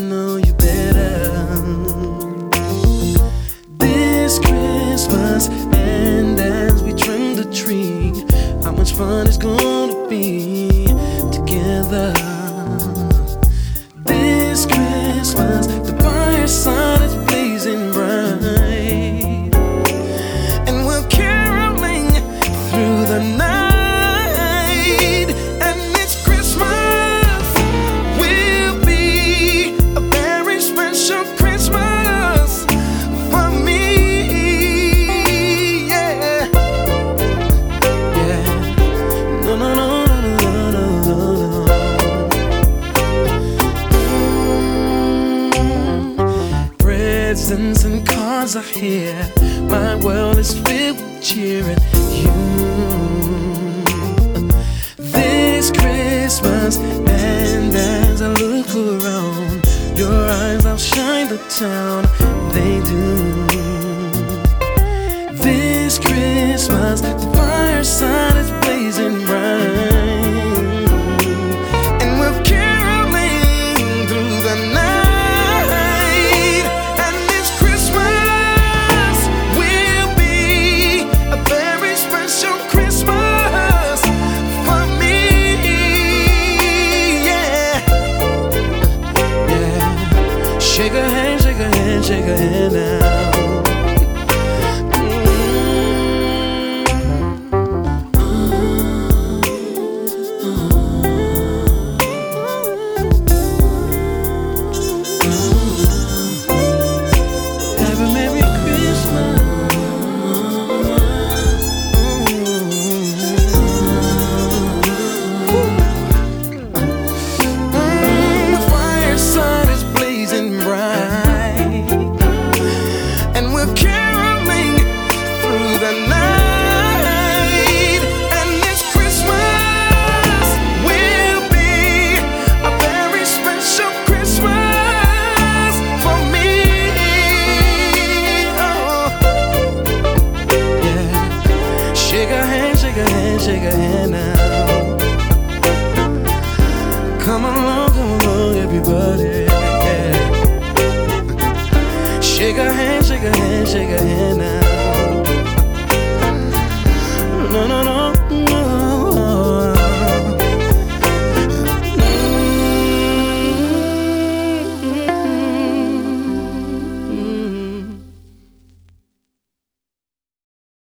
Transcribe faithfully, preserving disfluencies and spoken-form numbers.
know you better. This Christmas, and as we trim the tree, how much fun it's gonna be together. This Christmas, the fireside is blazing bright, and we're caroling through the night. And it's Christmas will be a very special Christmas for me. Yeah, yeah. No, no, no, no, no, no, no. Mm. Presents and cards are here. My world is filled with cheer and you. This Christmas, and as I look around, your eyes outshine the town, they do. This Christmas, the fireside is blazing bright, and we're caroling through the night. And this Christmas will be a very special Christmas for me. Yeah, yeah. Shake a hand, shake a hand, shake a hand now. Shake a hand now. Come along, come along, everybody. Yeah. Shake a hand, shake a hand, shake a hand.